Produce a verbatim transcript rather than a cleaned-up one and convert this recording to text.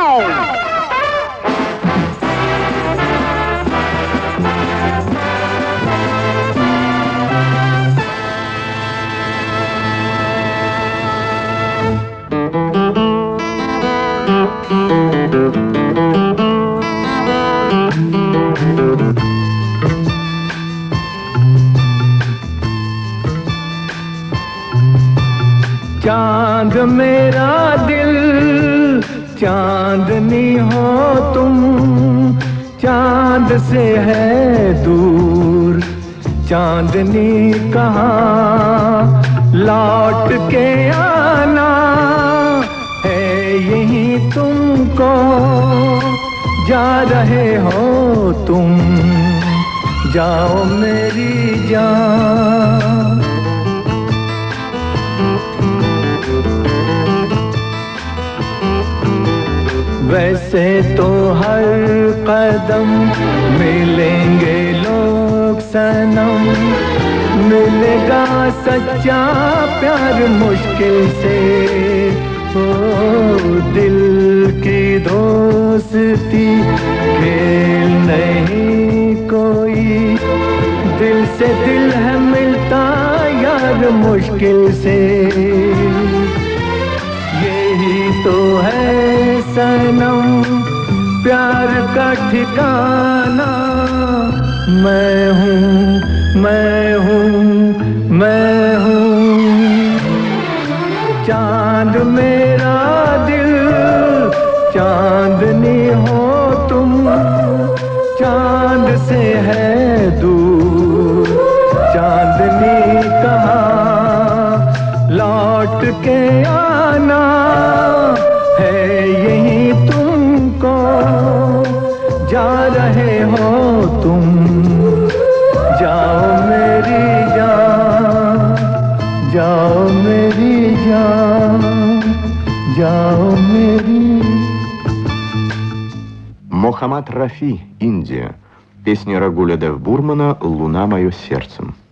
चांद मेरा दिल चांदनी हो तुम, चांद से है दूर चांदनी कहाँ, लौट के आना है यही तुमको, जा रहे हो तुम, जाओ मेरी जान। वैसे तो हर कदम मिलेंगे लोग सनम, मिलेगा सच्चा प्यार मुश्किल से, ओ दिल की दोस्ती खेल नहीं कोई, दिल से दिल है मिलता यार मुश्किल से, यही तो है सनम प्यार का ठिकाना। मैं हूँ मैं हूँ मैं हूँ, चांद मेरा दिल चांदनी हो तुम, चांद से है दूर चांदनी कहाँ, लौट के आना है यही तुमको, जा रहे हो तुम, जाओ मेरी जान, जाओ मेरी जान, जाओ मेरी। Мохаммад Рафи, Индия. Песня Рагуля Дев Бурмана «Луна мое сердцем».